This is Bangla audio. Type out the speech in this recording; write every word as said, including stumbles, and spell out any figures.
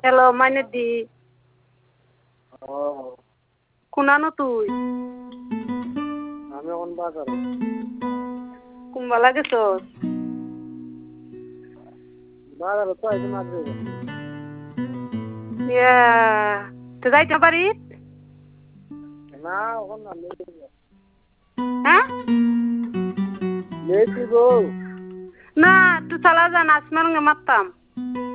হ্যালো মাইনুদ্দি ও কোনানো তুই আমি এখন বাজারে কুম্বালা গেছস বাজারে তো আইতে মাত্র ইয়া তো যাইতে পারি না এখন না লেট হ্যাঁ লেট গো না তুই চালা যা নাচ মারুঙ্গে মারতাম